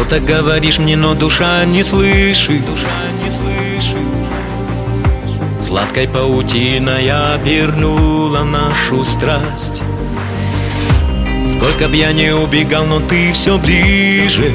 Что-то говоришь мне, но душа не слышит. Сладкой паутиной обернула нашу страсть. Сколько б я не убегал, но ты все ближе.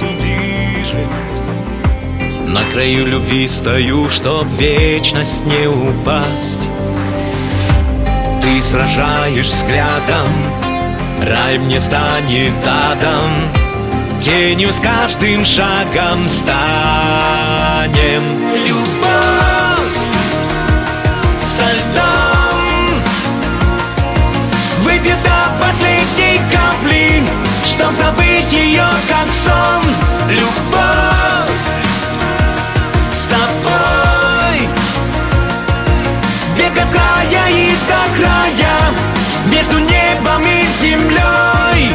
На краю любви стою, чтоб в вечность не упасть. Ты сражаешь взглядом, рай мне станет адом. Тенью с каждым шагом станем. Любовь со льдом, выпью до последней капли, чтоб забыть ее как сон. Любовь с тобой, бег от края и до края, между небом и землей.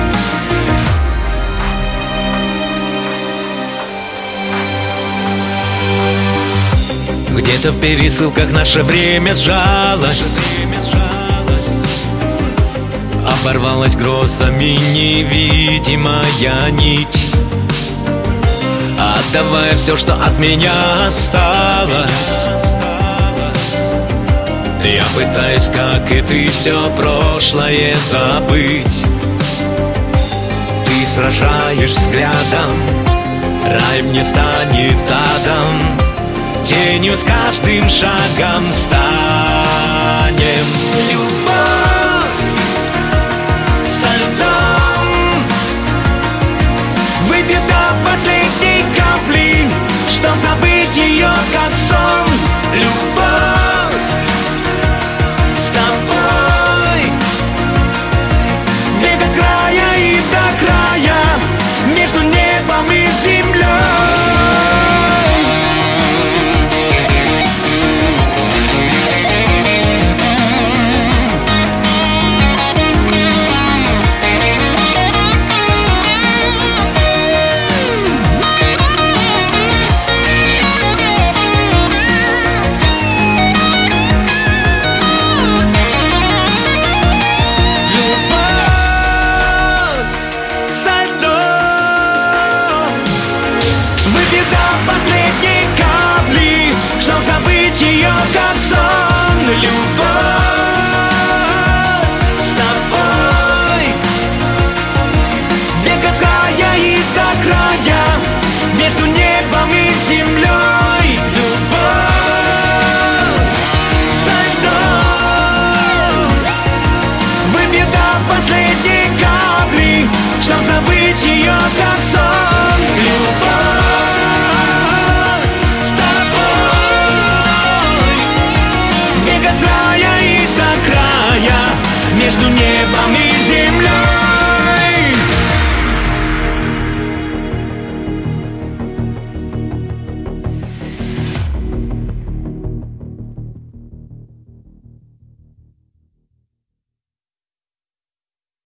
Где-то в пересылках наше время сжалось, оборвалась грозами невидимая нить, отдавая все, что от меня осталось. Я пытаюсь, как и ты, все прошлое забыть. Ты сражаешь взглядом, рай мне станет адом. Тенью с каждым шагом станем. Любовь со льдом, выпью до последней капли, чтоб забыть ее как сон. Любовь с тобой, бег от края и до края, между небом и землей. Последней капли, чтоб забыть ее как сон. Любовь с тобой, бег от края и до края, между небом и землей. Любовь со льдом, выпью до последней